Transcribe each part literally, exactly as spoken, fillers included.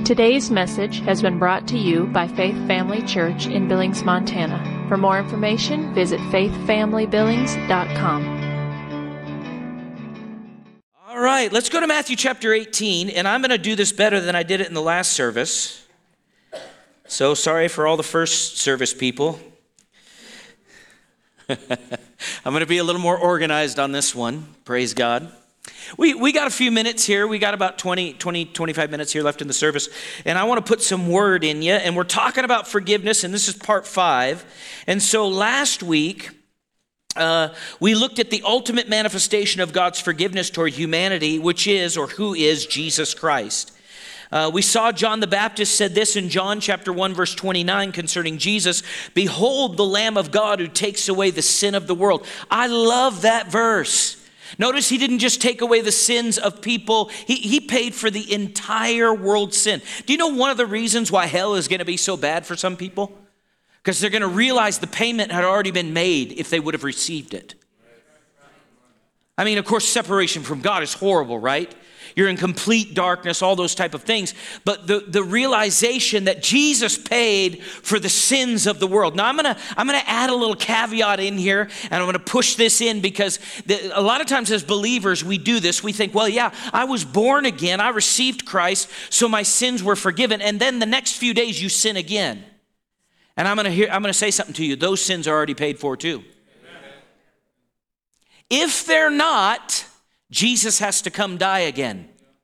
Today's message has been brought to you by Faith Family Church in Billings, Montana. For more information, visit faith family billings dot com. All right, let's go to Matthew chapter eighteen, and I'm going to do this better than I did it in the last service. So sorry for all the first service people. I'm going to be a little more organized on this one. Praise God. We we got a few minutes here. We got about twenty, twenty, twenty-five minutes here left in the service. And I want to put some word in you. And we're talking about forgiveness, and this is part five. And so last week, uh, we looked at the ultimate manifestation of God's forgiveness toward humanity, which is, or who is, Jesus Christ. Uh, we saw John the Baptist said this in John chapter one, verse twenty-nine concerning Jesus. Behold the Lamb of God who takes away the sin of the world. I love that verse. Notice he didn't just take away the sins of people. He, he paid for the entire world's sin. Do you know one of the reasons why hell is going to be so bad for some people? Because they're going to realize the payment had already been made if they would have received it. I mean, of course, separation from God is horrible, right? You're in complete darkness, all those type of things. But the, the realization that Jesus paid for the sins of the world. Now, I'm going to I'm gonna add a little caveat in here, and I'm going to push this in because the, a lot of times as believers, we do this. We think, well, yeah, I was born again. I received Christ, so my sins were forgiven. And then the next few days, you sin again. And I'm going to hear, I'm going to say something to you. Those sins are already paid for too. Amen. If they're not, Jesus has to come die again.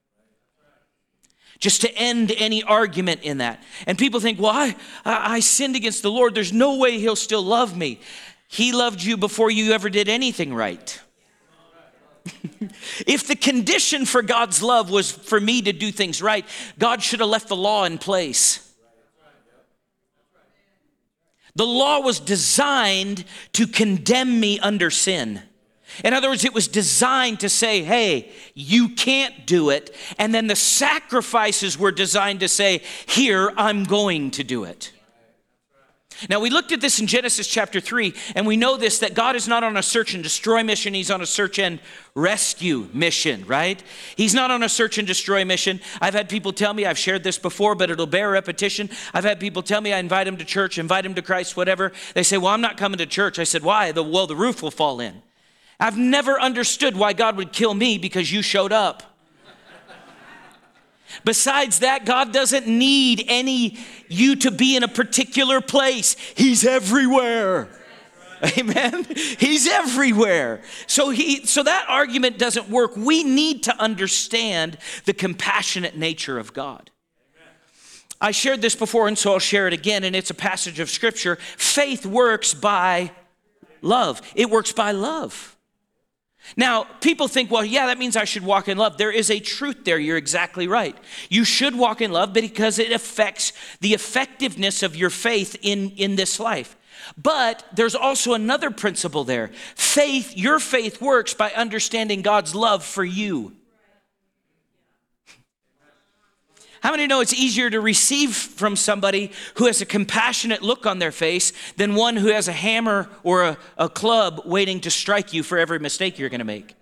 Just to end any argument in that. And people think, well, I, I sinned against the Lord. There's no way he'll still love me. He loved you before you ever did anything right. If the condition for God's love was for me to do things right, God should have left the law in place. The law was designed to condemn me under sin. In other words, it was designed to say, hey, you can't do it. And then the sacrifices were designed to say, here, I'm going to do it. Now, we looked at this in Genesis chapter three, and we know this, that God is not on a search and destroy mission. He's on a search and rescue mission, right? He's not on a search and destroy mission. I've had people tell me, I've shared this before, but it'll bear repetition. I've had people tell me I invite them to church, invite them to Christ, whatever. They say, well, I'm not coming to church. I said, why? The, well, the roof will fall in. I've never understood why God would kill me because you showed up. Besides that, God doesn't need any you to be in a particular place. He's everywhere. Amen. He's everywhere. So he so that argument doesn't work. We need to understand the compassionate nature of God. I shared this before, and so I'll share it again, and it's a passage of scripture. Faith works by love. It works by love. Now, people think, well, yeah, that means I should walk in love. There is a truth there. You're exactly right. You should walk in love because it affects the effectiveness of your faith in, in this life. But there's also another principle there. Faith, your faith works by understanding God's love for you. How many know it's easier to receive from somebody who has a compassionate look on their face than one who has a hammer or a, a club waiting to strike you for every mistake you're going to make?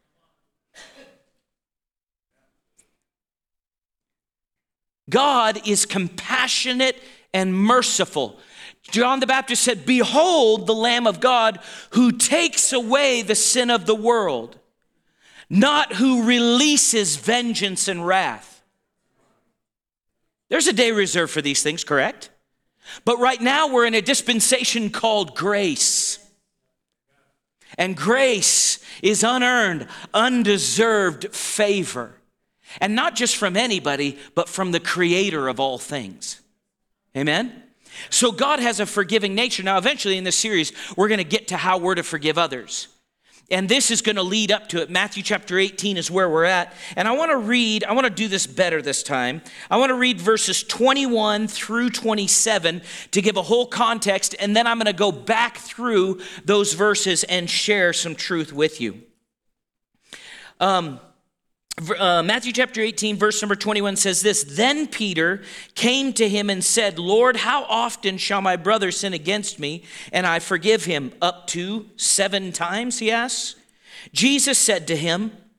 God is compassionate and merciful. John the Baptist said, behold the Lamb of God who takes away the sin of the world, not who releases vengeance and wrath. There's a day reserved for these things, correct? But right now we're in a dispensation called grace. And grace is unearned, undeserved favor. And not just from anybody, but from the creator of all things. Amen? So God has a forgiving nature. Now, eventually in this series, we're going to get to how we're to forgive others. And this is going to lead up to it. Matthew chapter eighteen is where we're at. And I want to read, I want to do this better this time. I want to read verses twenty-one through twenty-seven to give a whole context. And then I'm going to go back through those verses and share some truth with you. Um, Uh, Matthew chapter eighteen, verse number twenty-one says this, then Peter came to him and said, Lord, how often shall my brother sin against me and I forgive him? Up to seven times, he asks. Jesus said to him,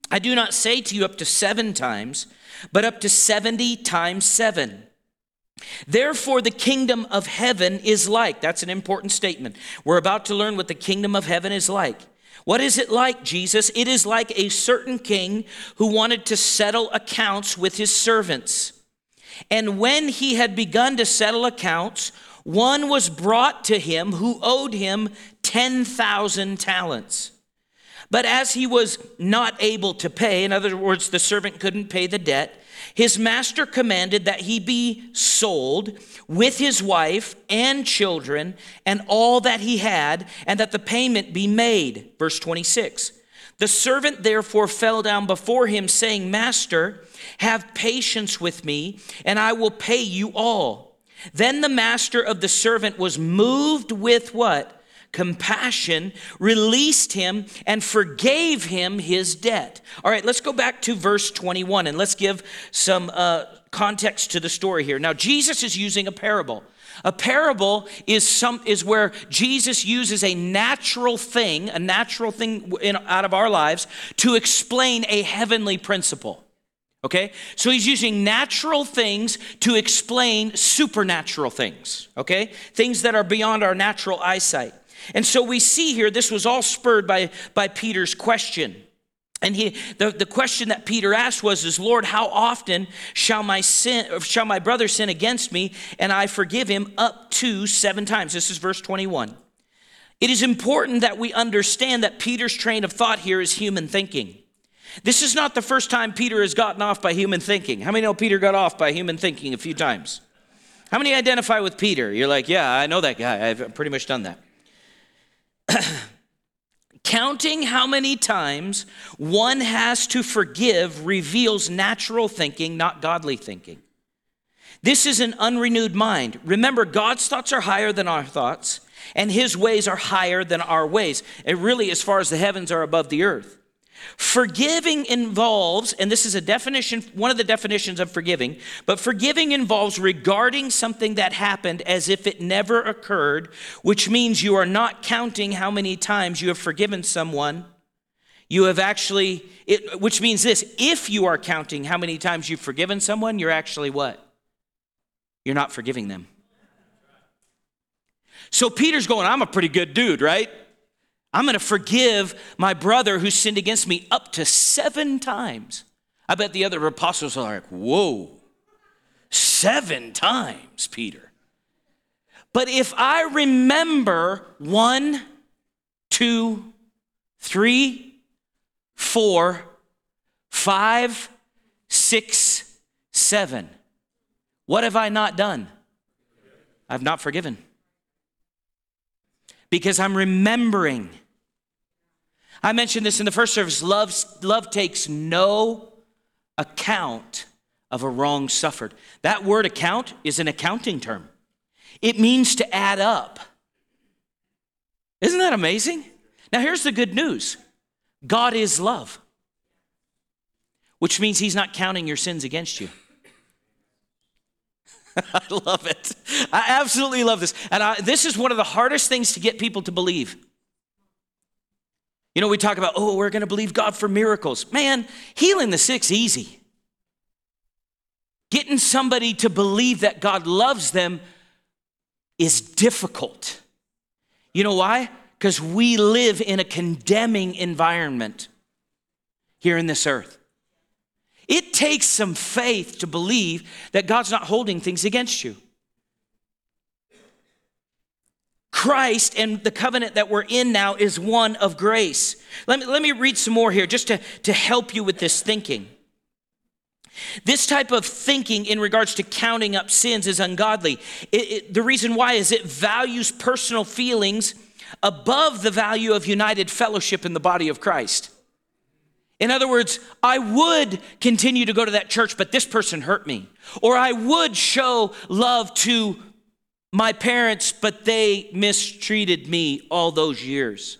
I do not say to you up to seven times, but up to seventy times seven. Therefore, the kingdom of heaven is like. That's an important statement. We're about to learn what the kingdom of heaven is like. What is it like, Jesus? It is like a certain king who wanted to settle accounts with his servants. And when he had begun to settle accounts, one was brought to him who owed him ten thousand talents. But as he was not able to pay, in other words, the servant couldn't pay the debt, his master commanded that he be sold with his wife and children and all that he had, and that the payment be made. Verse twenty-six. The servant therefore fell down before him, saying, Master, have patience with me, and I will pay you all. Then the master of the servant was moved with what? Compassion, released him, and forgave him his debt. All right, let's go back to verse twenty-one, and let's give some uh, context to the story here. Now, Jesus is using a parable. A parable is some is where Jesus uses a natural thing, a natural thing in, out of our lives, to explain a heavenly principle. Okay? So he's using natural things to explain supernatural things. Okay? Things that are beyond our natural eyesight. And so we see here, this was all spurred by, by Peter's question. And he, the, the question that Peter asked was, is, Lord, how often shall my sin, shall my brother sin against me, and I forgive him up to seven times? This is verse twenty-one. It is important that we understand that Peter's train of thought here is human thinking. This is not the first time Peter has gotten off by human thinking. How many know Peter got off by human thinking a few times? How many identify with Peter? You're like, yeah, I know that guy. I've pretty much done that. Counting how many times one has to forgive reveals natural thinking, not godly thinking. This is an unrenewed mind. Remember, God's thoughts are higher than our thoughts, and his ways are higher than our ways. And really, as far as the heavens are above the earth. Forgiving involves, and this is a definition, one of the definitions of forgiving, but forgiving involves regarding something that happened as if it never occurred, which means you are not counting how many times you have forgiven someone. You have actually, it, which means this, if you are counting how many times you've forgiven someone, you're actually what? You're not forgiving them. So Peter's going, I'm a pretty good dude, right? I'm going to forgive my brother who sinned against me up to seven times. I bet the other apostles are like, whoa, seven times, Peter. But if I remember one, two, three, four, five, six, seven, what have I not done? I've not forgiven. Because I'm remembering. I mentioned this in the first service. Love, love takes no account of a wrong suffered. That word account is an accounting term. It means to add up. Isn't that amazing? Now here's the good news. God is love, which means he's not counting your sins against you. I love it. I absolutely love this. And I, this is one of the hardest things to get people to believe. You know, we talk about, oh, we're going to believe God for miracles. Man, healing the sick's easy. Getting somebody to believe that God loves them is difficult. You know why? Because we live in a condemning environment here in this earth. It takes some faith to believe that God's not holding things against you. Christ and the covenant that we're in now is one of grace. Let me, let me read some more here just to, to help you with this thinking. This type of thinking in regards to counting up sins is ungodly. It, it, the reason why is it values personal feelings above the value of united fellowship in the body of Christ. In other words, I would continue to go to that church, but this person hurt me. Or I would show love to my parents, but they mistreated me all those years.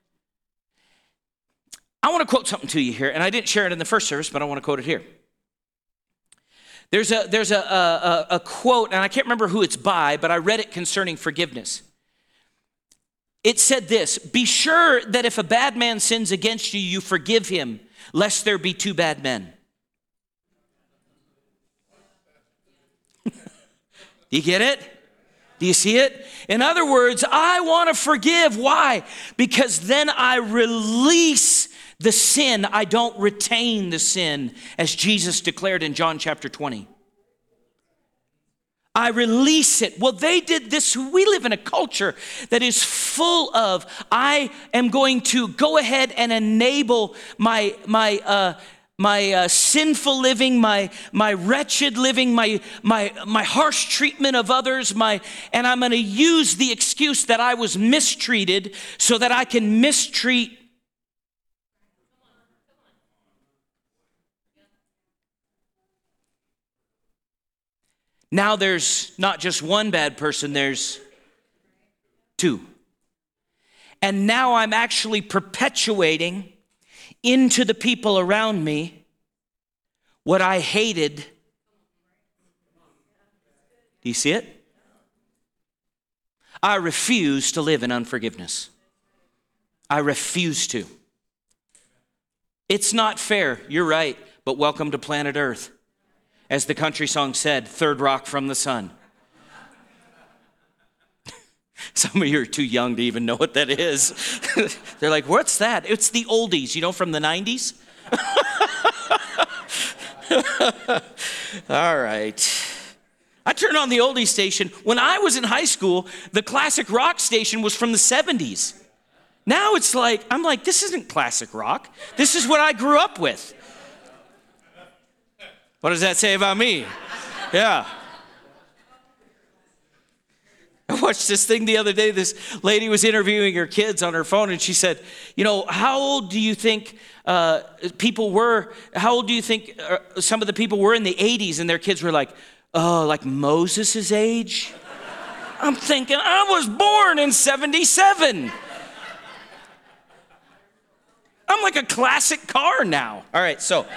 I want to quote something to you here, and I didn't share it in the first service, but I want to quote it here. There's a, there's a, a, a quote, and I can't remember who it's by, but I read it concerning forgiveness. It said this: be sure that if a bad man sins against you, you forgive him. lest there be two bad men. Do you get it? Do you see it? In other words, I want to forgive. Why? Because then I release the sin. I don't retain the sin, as Jesus declared in John chapter twenty. I release it. Well, they did this. We live in a culture that is full of, I am going to go ahead and enable my, my, uh, my uh, sinful living, my, my wretched living, my, my, my harsh treatment of others, my, and I'm going to use the excuse that I was mistreated so that I can mistreat. Now there's not just one bad person, there's two. And now I'm actually perpetuating into the people around me what I hated. Do you see it? I refuse to live in unforgiveness. I refuse to. It's not fair, you're right, but welcome to planet Earth. As the country song said, third rock from the sun. Some of you are too young to even know what that is. They're like, what's that? It's the oldies, you know, from the nineties. All right. I turned on the oldie station. When I was in high school, the classic rock station was from the seventies. Now it's like, I'm like, this isn't classic rock. This is what I grew up with. What does that say about me? Yeah. I watched this thing the other day. This lady was interviewing her kids on her phone, and she said, you know, how old do you think uh, people were, how old do you think uh, some of the people were in the eighties? And their kids were like, oh, like Moses' age? I'm thinking, I was born in seventy-seven. I'm like a classic car now. All right, so.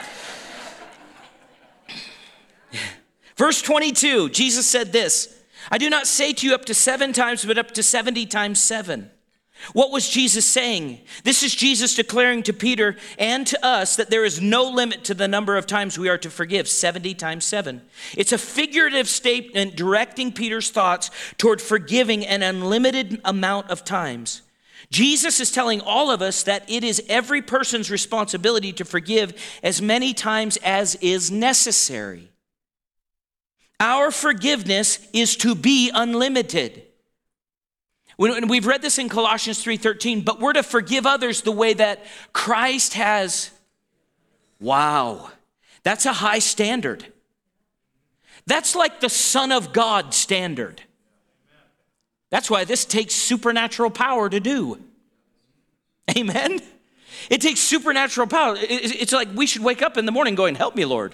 Verse twenty-two, Jesus said this, I do not say to you up to seven times, but up to seventy times seven. What was Jesus saying? This is Jesus declaring to Peter and to us that there is no limit to the number of times we are to forgive, seventy times seven. It's a figurative statement directing Peter's thoughts toward forgiving an unlimited amount of times. Jesus is telling all of us that it is every person's responsibility to forgive as many times as is necessary. Our forgiveness is to be unlimited. We've read this in Colossians three thirteen, but we're to forgive others the way that Christ has. Wow, that's a high standard. That's like the Son of God standard. That's why this takes supernatural power to do. Amen? It takes supernatural power. It's like we should wake up in the morning going, help me, Lord.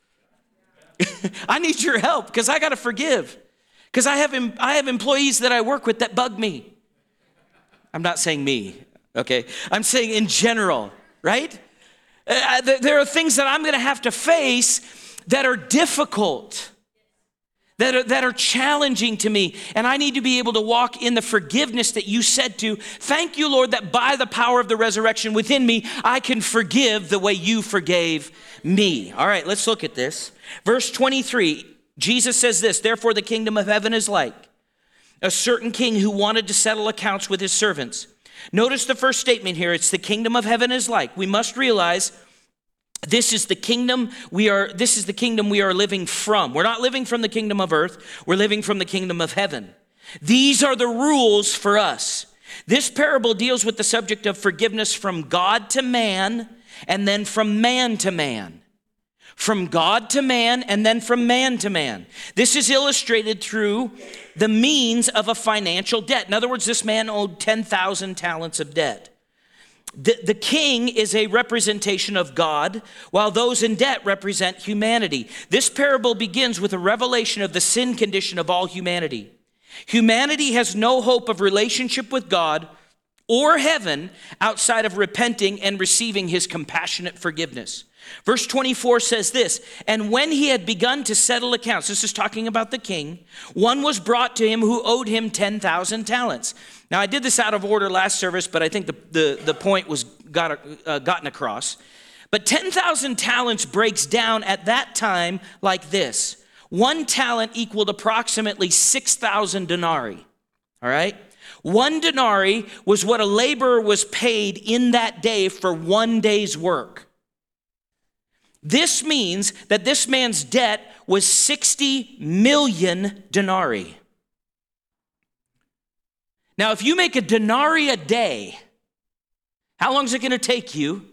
I need your help because I got to forgive. Because I have I have employees that I work with that bug me. I'm not saying me, okay? I'm saying in general, right? Uh, there are things that I'm going to have to face that are difficult, that are, that are challenging to me. And I need to be able to walk in the forgiveness that you said to. Thank you, Lord, that by the power of the resurrection within me, I can forgive the way you forgave me. All right, let's look at this. Verse twenty-three, Jesus says this, therefore the kingdom of heaven is like a certain king who wanted to settle accounts with his servants. Notice the first statement here. It's the kingdom of heaven is like. We must realize this is the kingdom we are, this is the kingdom we are living from. We're not living from the kingdom of earth. We're living from the kingdom of heaven. These are the rules for us. This parable deals with the subject of forgiveness from God to man and then from man to man. From God to man and then from man to man. This is illustrated through the means of a financial debt. In other words, this man owed ten thousand talents of debt. The, the king is a representation of God, while those in debt represent humanity. This parable begins with a revelation of the sin condition of all humanity. Humanity has no hope of relationship with God or heaven outside of repenting and receiving his compassionate forgiveness. Verse twenty-four says this, and when he had begun to settle accounts, this is talking about the king, one was brought to him who owed him ten thousand talents. Now, I did this out of order last service, but I think the, the, the point was got, uh, gotten across. But ten thousand talents breaks down at that time like this. One talent equaled approximately six thousand denarii, all right? One denarii was what a laborer was paid in that day for one day's work. This means that this man's debt was sixty million denarii. Now, if you make a denarii a day, how long is it going to take you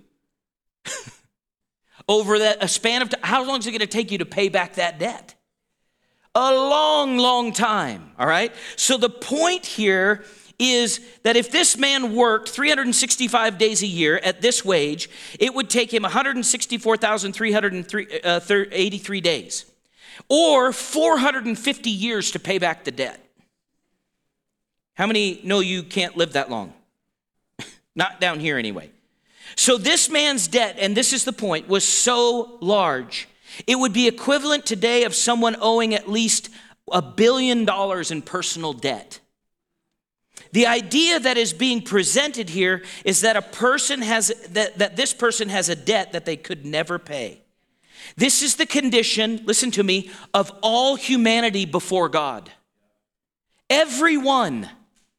over that a span of time? How long is it going to take you to pay back that debt? A long, long time, all right? So the point here is that if this man worked three hundred sixty-five days a year at this wage, it would take him one hundred sixty-four thousand three hundred eighty-three days, or four hundred fifty years to pay back the debt. How many know you can't live that long? Not down here anyway. So this man's debt, and this is the point, was so large, it would be equivalent today of someone owing at least a billion dollars in personal debt. The idea that is being presented here is that a person has that, that this person has a debt that they could never pay. This is the condition, listen to me, of all humanity before God. Everyone,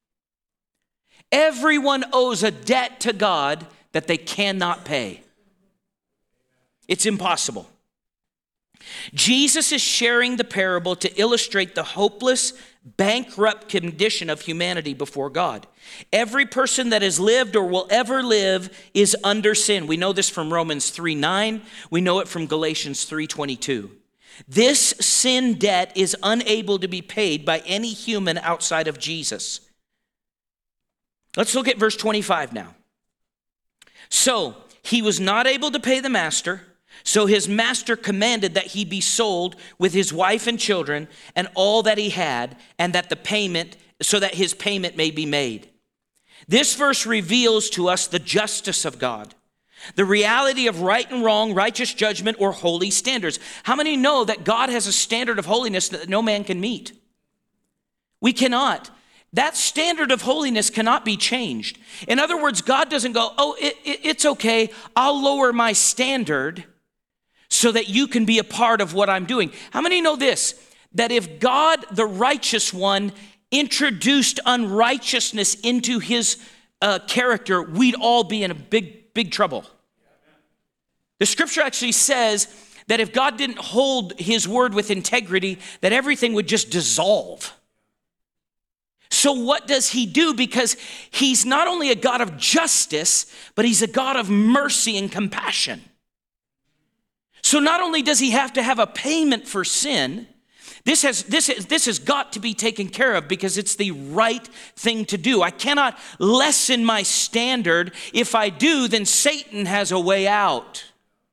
everyone owes a debt to God that they cannot pay. It's impossible. Jesus is sharing the parable to illustrate the hopeless, bankrupt condition of humanity before God. Every person that has lived or will ever live is under sin. We know this from Romans three nine. We know it from Galatians three twenty-two. This sin debt is unable to be paid by any human outside of Jesus. Let's look at verse twenty-five now. So he was not able to pay the master. So his master commanded that he be sold with his wife and children and all that he had, and that the payment, so that his payment may be made. This verse reveals to us the justice of God, the reality of right and wrong, righteous judgment, or holy standards. How many know that God has a standard of holiness that no man can meet? We cannot. That standard of holiness cannot be changed. In other words, God doesn't go, oh, it, it, it's okay, I'll lower my standard so that you can be a part of what I'm doing. How many know this? That if God, the righteous one, introduced unrighteousness into his uh, character, we'd all be in a big, big trouble. The scripture actually says that if God didn't hold his word with integrity, that everything would just dissolve. So what does he do? Because he's not only a God of justice, but he's a God of mercy and compassion. So not only does he have to have a payment for sin, this has, this, has, this has got to be taken care of because it's the right thing to do. I cannot lessen my standard. If I do, then Satan has a way out.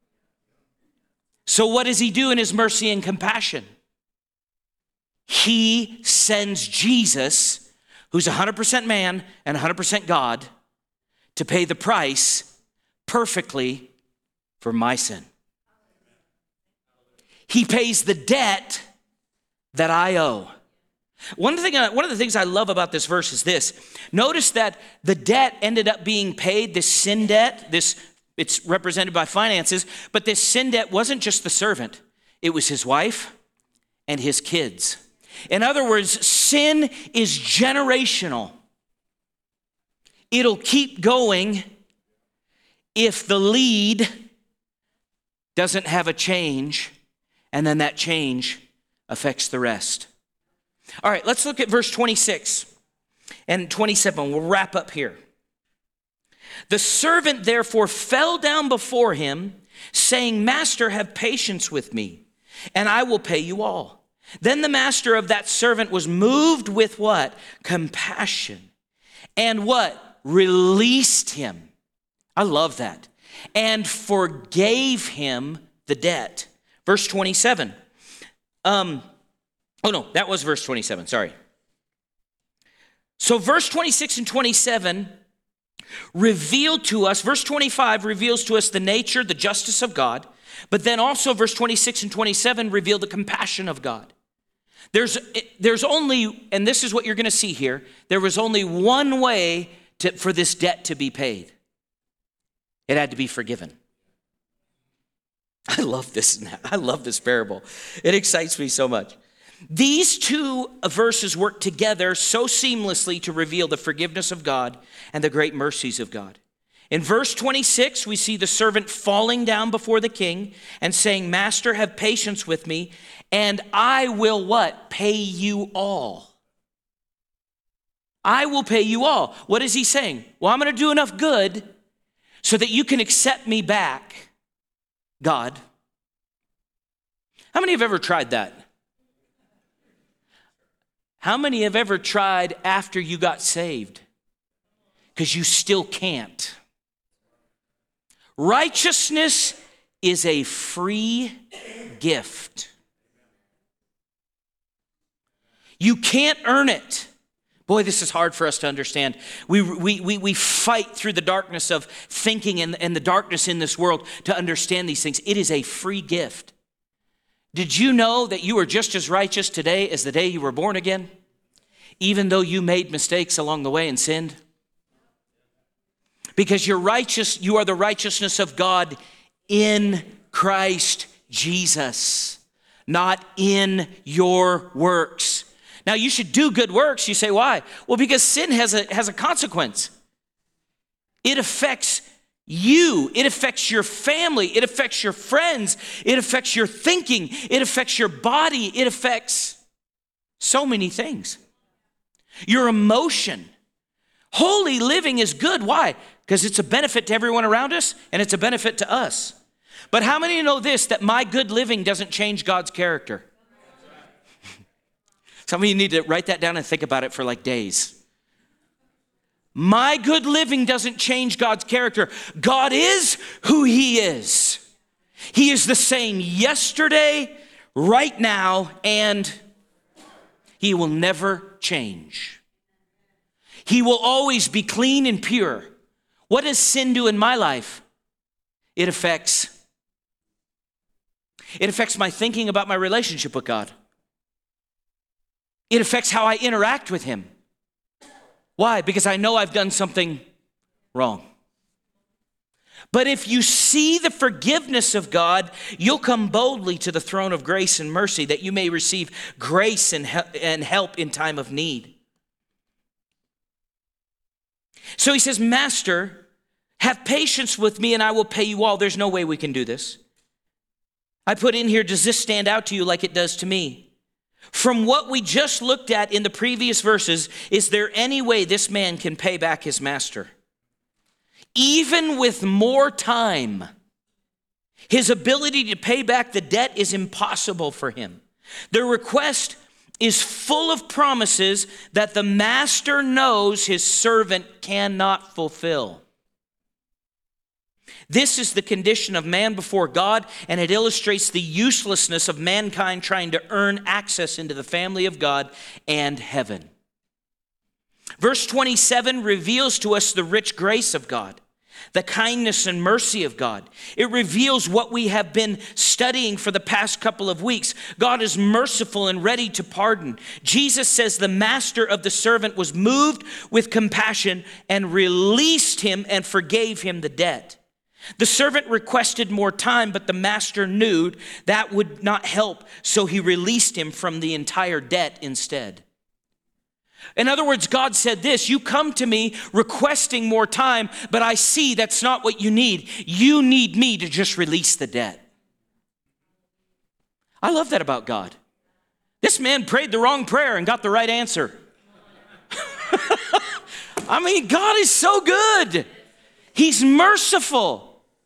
So what does he do in his mercy and compassion? He sends Jesus, who's one hundred percent man and one hundred percent God, to pay the price perfectly for my sin. He pays the debt that I owe. One thing, one of the things I love about this verse is this. Notice that the debt ended up being paid, this sin debt, this it's represented by finances, but this sin debt wasn't just the servant. It was his wife and his kids. In other words, sin is generational. It'll keep going if the lead doesn't have a change, and then that change affects the rest. All right, let's look at verse twenty-six and twenty-seven. We'll wrap up here. The servant therefore fell down before him, saying, Master, have patience with me, and I will pay you all. Then the master of that servant was moved with what? Compassion. And what? Released him. I love that. And forgave him the debt. Verse twenty-seven. Um, oh no, that was verse twenty-seven, sorry. So verse twenty-six and twenty-seven reveal to us, verse twenty-five reveals to us the nature, the justice of God, but then also verse twenty-six and twenty-seven reveal the compassion of God. There's, there's only, and this is what you're going to see here, there was only one way to, for this debt to be paid. It had to be forgiven. I love this. I love this parable. It excites me so much. These two verses work together so seamlessly to reveal the forgiveness of God and the great mercies of God. In verse twenty-six, we see the servant falling down before the king and saying, Master, have patience with me, and I will what? Pay you all. I will pay you all. What is he saying? Well, I'm going to do enough good so that you can accept me back, God. How many have ever tried that? How many have ever tried after you got saved? Because you still can't. Righteousness is a free gift. You can't earn it. Boy, this is hard for us to understand. We, we, we, we fight through the darkness of thinking and, and the darkness in this world to understand these things. It is a free gift. Did you know that you are just as righteous today as the day you were born again? Even though you made mistakes along the way and sinned? Because you're righteous, you are the righteousness of God in Christ Jesus, not in your works. Now, you should do good works. You say, why? Well, because sin has a, has a consequence. It affects you. It affects your family. It affects your friends. It affects your thinking. It affects your body. It affects so many things. Your emotion. Holy living is good. Why? Because it's a benefit to everyone around us, and it's a benefit to us. But how many know this, that my good living doesn't change God's character? Some of you need to write that down and think about it for like days. My good living doesn't change God's character. God is who he is. He is the same yesterday, right now, and he will never change. He will always be clean and pure. What does sin do in my life? It affects, it affects my thinking about my relationship with God. It affects how I interact with him. Why? Because I know I've done something wrong. But if you see the forgiveness of God, you'll come boldly to the throne of grace and mercy that you may receive grace and help in time of need. So he says, Master, have patience with me and I will pay you all. There's no way we can do this. I put in here, does this stand out to you like it does to me? From what we just looked at in the previous verses, is there any way this man can pay back his master? Even with more time, his ability to pay back the debt is impossible for him. The request is full of promises that the master knows his servant cannot fulfill. This is the condition of man before God, and it illustrates the uselessness of mankind trying to earn access into the family of God and heaven. Verse twenty-seven reveals to us the rich grace of God, the kindness and mercy of God. It reveals what we have been studying for the past couple of weeks. God is merciful and ready to pardon. Jesus says the master of the servant was moved with compassion and released him and forgave him the debt. The servant requested more time, but the master knew that would not help, so he released him from the entire debt instead. In other words, God said this, you come to me requesting more time, but I see that's not what you need. You need me to just release the debt. I love that about God. This man prayed the wrong prayer and got the right answer. I mean, God is so good. He's merciful.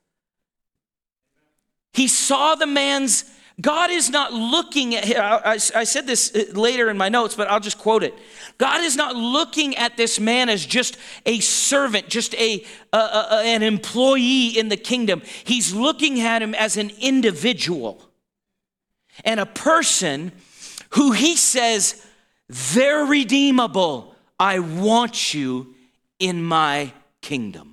He saw the man's, God is not looking at, I, I said this later in my notes, but I'll just quote it. God is not looking at this man as just a servant, just a, a, a an employee in the kingdom. He's looking at him as an individual and a person who he says, they're redeemable. I want you in my kingdom.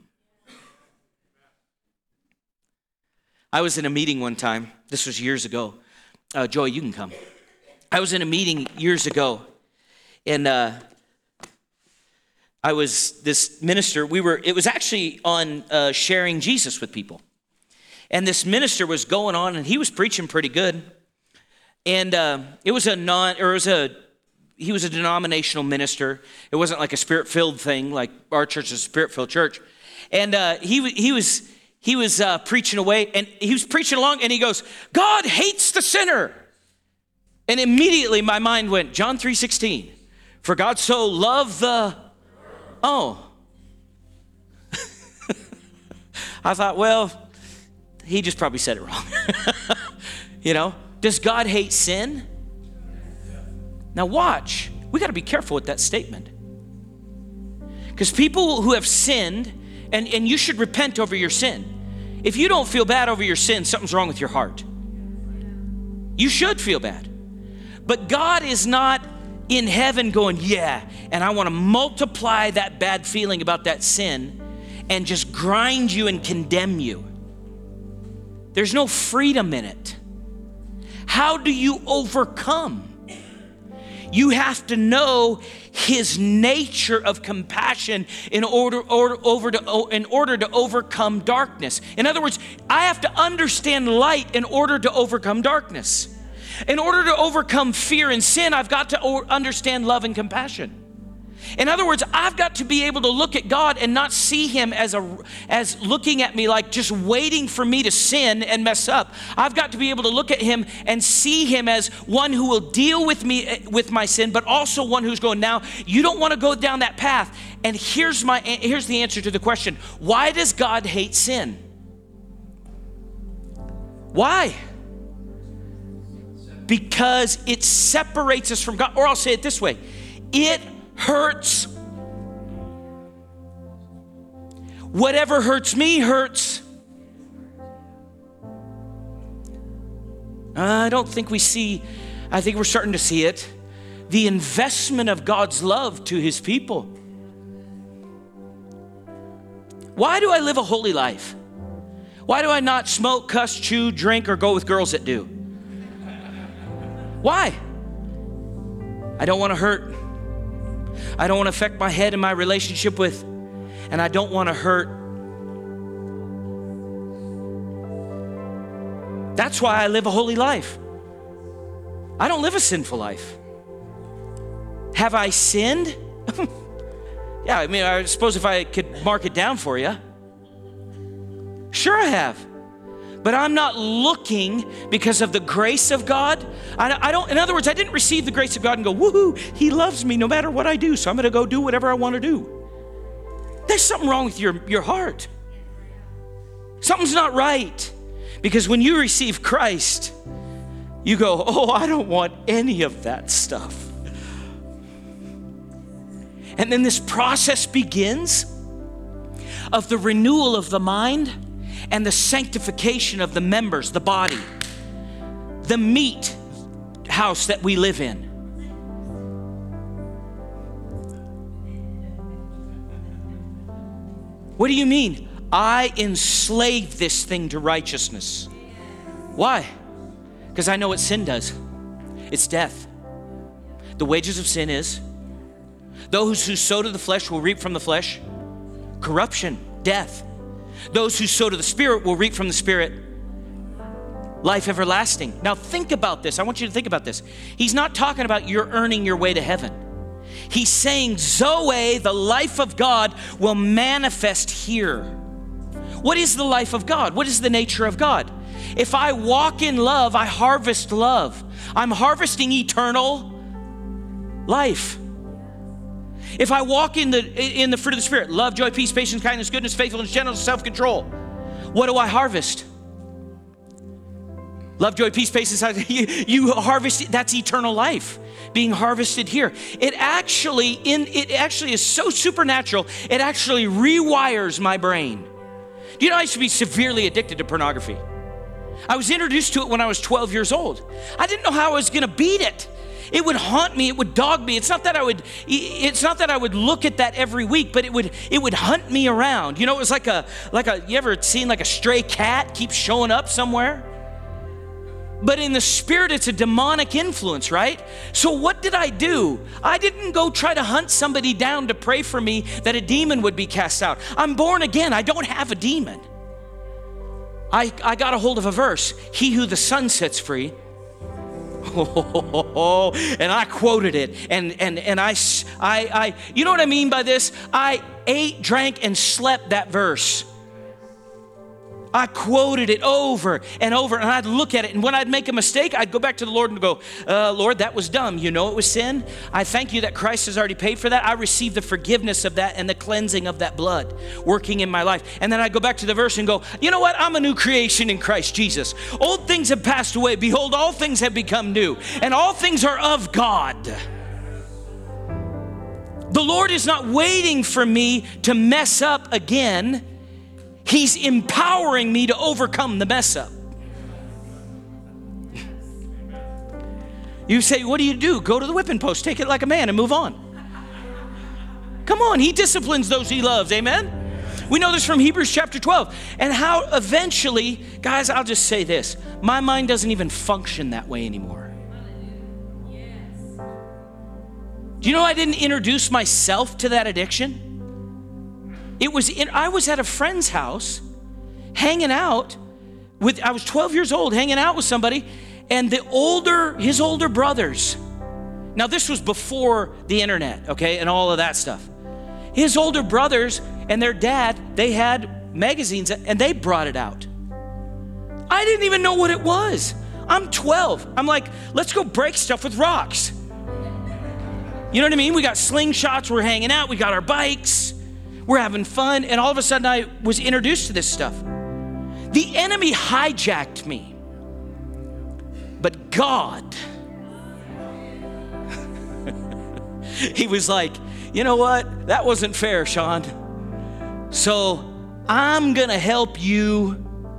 I was in a meeting one time. This was years ago. Uh, Joy, you can come. I was in a meeting years ago, and uh, I was this minister. We were. It was actually on uh, sharing Jesus with people, And this minister was going on, and he was preaching pretty good. And uh, it was a non, or it was a, he was a denominational minister. It wasn't like a spirit-filled thing, like our church is a spirit-filled church. And uh, he he was he was uh, preaching away, and he was preaching along, and he goes, "God hates the sinner." And immediately my mind went, John three sixteen, for God so loved the, oh. I thought, well, he just probably said it wrong. You know, does God hate sin? Now watch, we got to be careful with that statement. Because people who have sinned, and, and you should repent over your sin. If you don't feel bad over your sin, something's wrong with your heart. You should feel bad. But God is not in heaven going, yeah, and I want to multiply that bad feeling about that sin and just grind you and condemn you. There's no freedom in it. How do you overcome? You have to know his nature of compassion in order, order, over to, in order to overcome darkness. In other words, I have to understand light in order to overcome darkness. In order to overcome fear and sin, I've got to understand love and compassion. In other words, I've got to be able to look at God and not see him as a as looking at me like just waiting for me to sin and mess up. I've got to be able to look at him and see him as one who will deal with me with my sin, but also one who's going, now you don't want to go down that path. And here's my here's the answer to the question. Why does God hate sin? Why? Because it separates us from God. Or I'll say it this way. It hurts. Whatever hurts me hurts. I don't think we see, I think we're starting to see it. The investment of God's love to his people. Why do I live a holy life? Why do I not smoke, cuss, chew, drink, or go with girls that do? Why? I don't want to hurt. I don't want to affect my head and my relationship with, and I don't want to hurt. That's why I live a holy life. I don't live a sinful life. Have I sinned? Yeah, I mean, I suppose if I could mark it down for you. Sure I have. But I'm not looking because of the grace of God. I, I don't, in other words, I didn't receive the grace of God and go, woohoo, he loves me no matter what I do, so I'm gonna go do whatever I wanna do. There's something wrong with your, your heart. Something's not right. Because when you receive Christ, you go, oh, I don't want any of that stuff. And then this process begins of the renewal of the mind and the sanctification of the members, the body, the meat house that we live in. What do you mean? I enslave this thing to righteousness. Why? Because I know what sin does. It's death. The wages of sin is, those who sow to the flesh will reap from the flesh corruption, death. Those who sow to the Spirit will reap from the Spirit life everlasting. Now think about this. I want you to think about this. He's not talking about you're earning your way to heaven. He's saying Zoe, the life of God, will manifest here. What is the life of God? What is the nature of God? If I walk in love, I harvest love. I'm harvesting eternal life. If I walk in the in the fruit of the Spirit, love, joy, peace, patience, kindness, goodness, faithfulness, gentleness, self-control, what do I harvest? Love, joy, peace, patience, you, you harvest, that's eternal life being harvested here. It actually in it actually is so supernatural, it actually rewires my brain. Do you know I used to be severely addicted to pornography? I was introduced to it when I was twelve years old. I didn't know how I was gonna beat it. It would haunt me, it would dog me. It's not that I would, it's not that I would look at that every week, but it would, it would hunt me around. You know, it was like a, like a, you ever seen like a stray cat keep showing up somewhere? But in the spirit, it's a demonic influence, right? So what did I do? I didn't go try to hunt somebody down to pray for me that a demon would be cast out. I'm born again, I don't have a demon. I, I got a hold of a verse, he who the Son sets free. Oh, and I quoted it, and and and I, I, I, you know what I mean by this? I ate, drank, and slept that verse. I quoted it over and over, and I'd look at it, and when I'd make a mistake, I'd go back to the Lord and go, uh, Lord, that was dumb. You know it was sin. I thank you that Christ has already paid for that. I received the forgiveness of that and the cleansing of that blood working in my life. And then I'd go back to the verse and go, you know what? I'm a new creation in Christ Jesus. Old things have passed away. Behold, all things have become new, and all things are of God. The Lord is not waiting for me to mess up again. He's empowering me to overcome the mess up. You say, what do you do? Go to the whipping post, take it like a man, and move on. Come on, he disciplines those he loves, amen? We know this from Hebrews chapter twelve. And how eventually, guys, I'll just say this. My mind doesn't even function that way anymore. Do you know I didn't introduce myself to that addiction? It was in, I was at a friend's house hanging out with, I was twelve years old, hanging out with somebody, and the older, his older brothers. Now this was before the internet, okay, and all of that stuff. His older brothers and their dad, they had magazines and they brought it out. I didn't even know what it was. I'm twelve. I'm like, let's go break stuff with rocks. You know what I mean? We got slingshots, we're hanging out, we got our bikes. We're having fun, and all of a sudden I was introduced to this stuff. The enemy hijacked me, but God, he was like, you know what? That wasn't fair, Sean. So I'm gonna help you,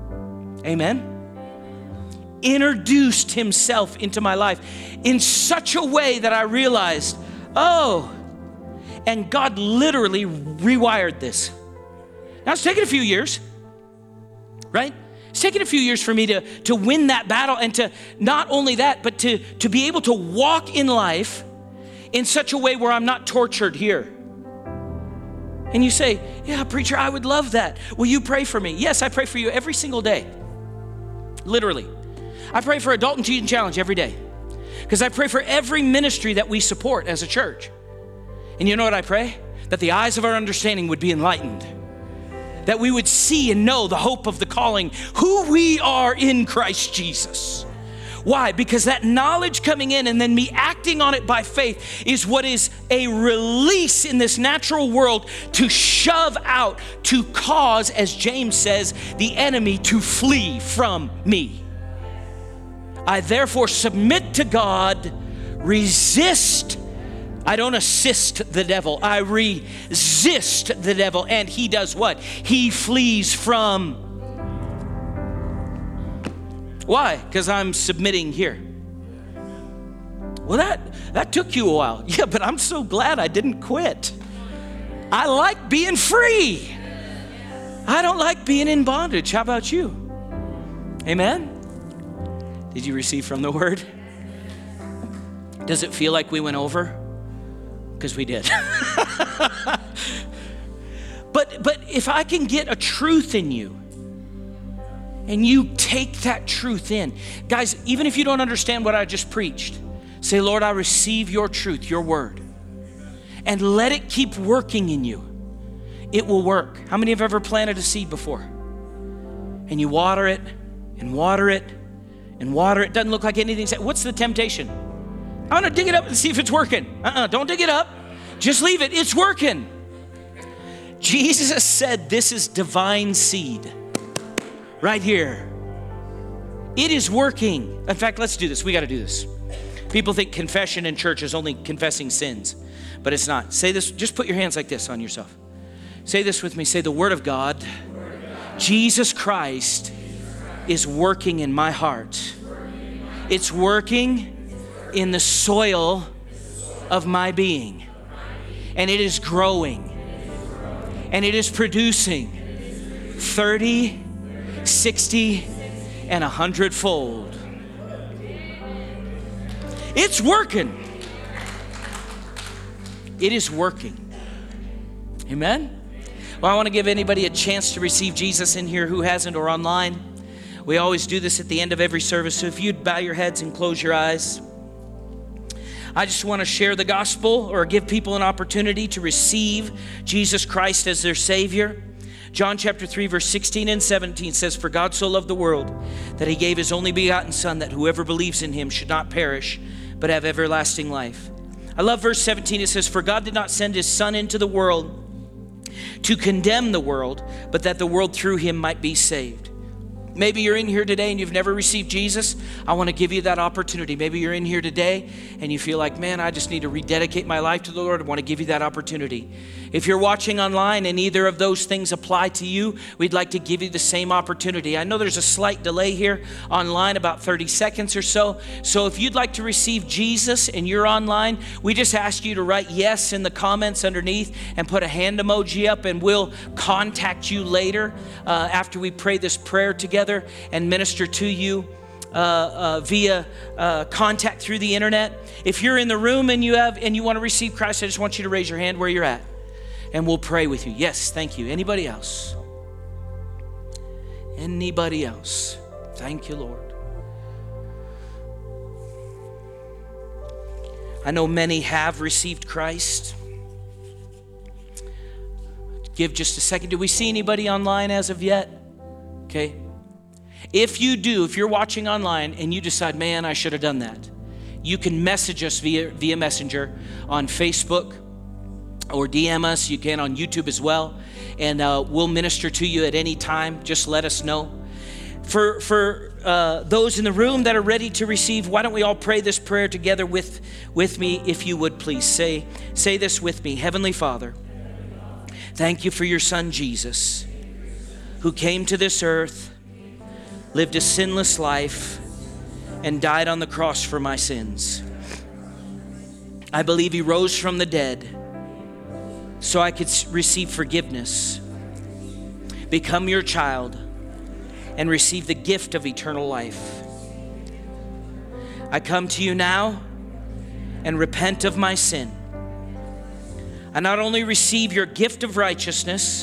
amen? Introduced himself into my life in such a way that I realized, oh, and God literally rewired this. Now it's taken a few years, right? It's taken a few years for me to, to win that battle, and to not only that, but to, to be able to walk in life in such a way where I'm not tortured here. And you say, yeah, preacher, I would love that. Will you pray for me? Yes, I pray for you every single day. Literally. I pray for Adult and Teen Challenge every day, because I pray for every ministry that we support as a church. And you know what I pray? That the eyes of our understanding would be enlightened. That we would see and know the hope of the calling, who we are in Christ Jesus. Why? Because that knowledge coming in and then me acting on it by faith is what is a release in this natural world to shove out, to cause, as James says, the enemy to flee from me. I therefore submit to God, resist. I don't assist the devil. I resist the devil. And he does what? He flees from. Why? Because I'm submitting here. Well, that, that took you a while. Yeah, but I'm so glad I didn't quit. I like being free. I don't like being in bondage. How about you? Amen? Did you receive from the word? Does it feel like we went over? Because we did. but but if I can get a truth in you, and you take that truth in, guys, even if you don't understand what I just preached, say, Lord, I receive your truth, your word, and let it keep working in you. It will work. How many have ever planted a seed before? And you water it and water it and water it. Doesn't look like anything. What's the temptation? I'm gonna dig it up and see if it's working. Uh-uh, don't dig it up. Just leave it, it's working. Jesus said this is divine seed. Right here. It is working. In fact, let's do this, we gotta do this. People think confession in church is only confessing sins, but it's not. Say this, just put your hands like this on yourself. Say this with me, say the word of God, Jesus Christ is working in my heart. It's working in the soil of my being, and it is growing, and it is producing thirty, sixty, and a hundred fold. It's working. It is working. Amen? Well, I want to give anybody a chance to receive Jesus in here who hasn't, or online. We always do this at the end of every service, so if you'd bow your heads and close your eyes. I just want to share the gospel or give people an opportunity to receive Jesus Christ as their Savior. John chapter three, verse sixteen and seventeen says, "For God so loved the world that he gave his only begotten Son, that whoever believes in him should not perish, but have everlasting life." I love verse seventeen. It says, "For God did not send his Son into the world to condemn the world, but that the world through him might be saved." Maybe you're in here today and you've never received Jesus. I want to give you that opportunity. Maybe you're in here today and you feel like, man, I just need to rededicate my life to the Lord. I want to give you that opportunity. If you're watching online and either of those things apply to you, we'd like to give you the same opportunity. I know there's a slight delay here online, about thirty seconds or so. So if you'd like to receive Jesus and you're online, we just ask you to write yes in the comments underneath and put a hand emoji up, and we'll contact you later uh, after we pray this prayer together and minister to you uh, uh, via uh, contact through the internet. If you're in the room and you have and you want to receive Christ, I just want you to raise your hand where you're at, and we'll pray with you. Yes, thank you. Anybody else? Anybody else? Thank you, Lord. I know many have received Christ. Give just a second. Do we see anybody online as of yet? Okay. If you do, if you're watching online and you decide, man, I should have done that, you can message us via via Messenger on Facebook or D M us. You can on YouTube as well. And uh, we'll minister to you at any time. Just let us know. For, for uh, those in the room that are ready to receive, why don't we all pray this prayer together with, with me, if you would please. Say, say this with me. Heavenly Father, thank you for your Son Jesus, who came to this earth, lived a sinless life, and died on the cross for my sins. I believe he rose from the dead so I could receive forgiveness, become your child, and receive the gift of eternal life. I come to you now and repent of my sin. I not only receive your gift of righteousness,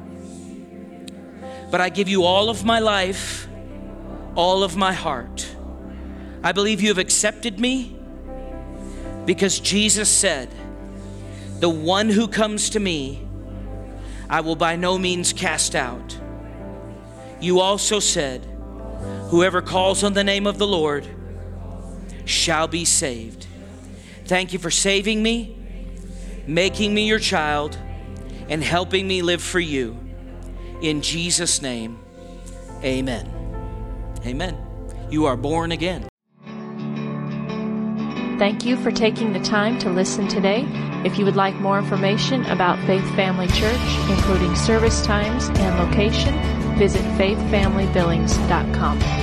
but I give you all of my life, all of my heart. I believe you have accepted me because Jesus said, the one who comes to me, I will by no means cast out. You also said, whoever calls on the name of the Lord shall be saved. Thank you for saving me, making me your child, and helping me live for you. In Jesus' name, amen. Amen. You are born again. Thank you for taking the time to listen today. If you would like more information about Faith Family Church, including service times and location, visit faith family billings dot com.